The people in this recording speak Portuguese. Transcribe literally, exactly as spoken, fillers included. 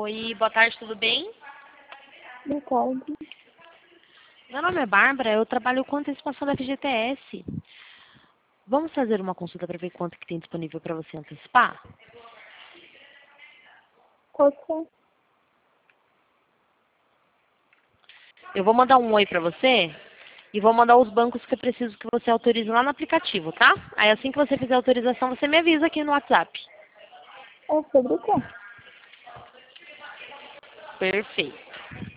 Oi, boa tarde, tudo bem? Boa tarde. Meu nome é Bárbara, eu trabalho com antecipação da F G T S. Vamos fazer uma consulta para ver quanto que tem disponível para você antecipar? Pode ser? Eu vou mandar um oi para você e vou mandar os bancos que eu preciso que você autorize lá no aplicativo, tá? Aí assim que você fizer a autorização, você me avisa aqui no WhatsApp. É sobre o quê? Perfeito.